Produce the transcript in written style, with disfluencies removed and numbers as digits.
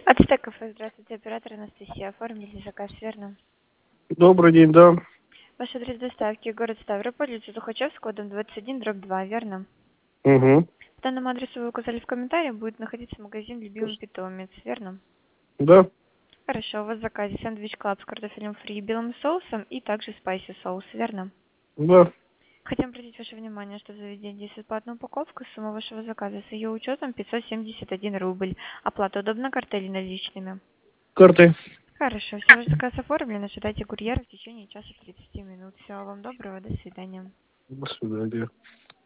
Ацтек кафе, здравствуйте, оператор Анастасия. Оформили заказ, верно? Добрый день, да. Ваш адрес доставки, город Ставрополь, улица Тухачевского, дом 21/2, верно? Угу. По данному адресу вы указали в комментариях, будет находиться магазин «Любимый питомец», верно? Да, Хорошо, у вас в заказе сэндвич клаб с картофелем фри и белым соусом и также спайси соус, верно? да. Хотим обратить ваше внимание, что заведение действует платная упаковка, сумма вашего заказа с ее учетом 571 рубль. Оплата удобна картой или наличными? Карты. Хорошо, все, ваш заказ оформлен, ожидайте курьера в течение часа 30 минут. Всего вам доброго, до свидания. До свидания.